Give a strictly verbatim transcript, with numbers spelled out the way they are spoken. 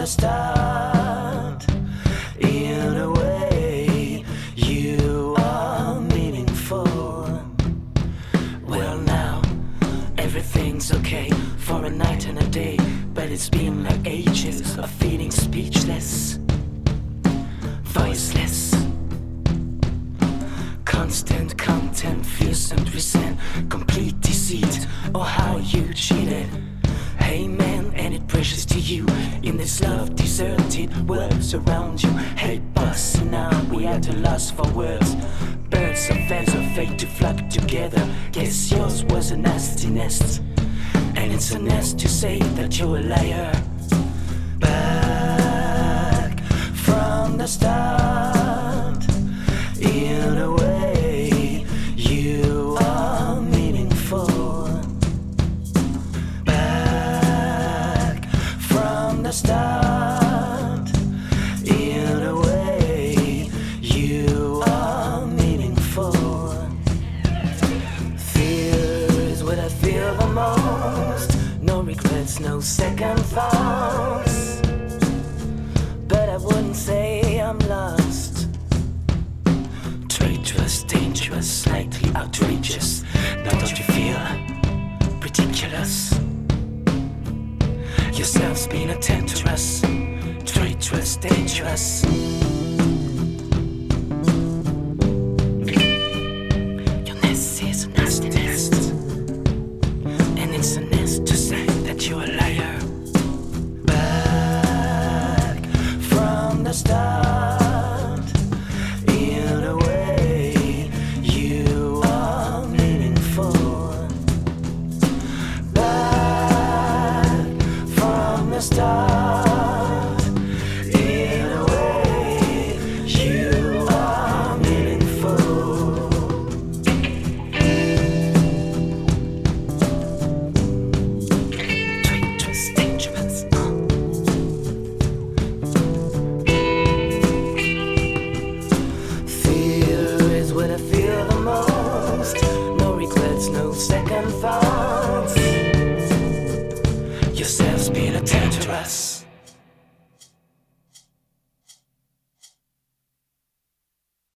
start. In a way, you are meaningful. Well, now everything's okay for a night and a day, but it's been like ages of feeling speechless, voiceless. Constant contempt, fears and resent, complete deceit, or how you cheated. Hey man, and it precious to you in this love deserted world around you. Hey boss, now we at a loss for words. Birds of feathers of fate to flock together. Guess yours was a nasty nest, and it's a nest to say that you're a liar. Back from the start, in a way, you are meaningful. Back from the start, in a way, you are meaningful. Fear is what I feel the most. No regrets, no second thoughts. But I wouldn't say I'm lost. Traitorous, dangerous, slightly outrageous. Now don't you feel ridiculous? Yourself's been a temptress. Traitorous, dangerous. Your nest is a nasty nest, and it's a nest to say that you're a liar. Back from the start, in a way, you are meaningful. Back from the start, in a way, you are meaningful. Traitorous, dangerous, uh. Fear is what I feel the most. No regrets, no second thoughts. Yourself's been a temptress.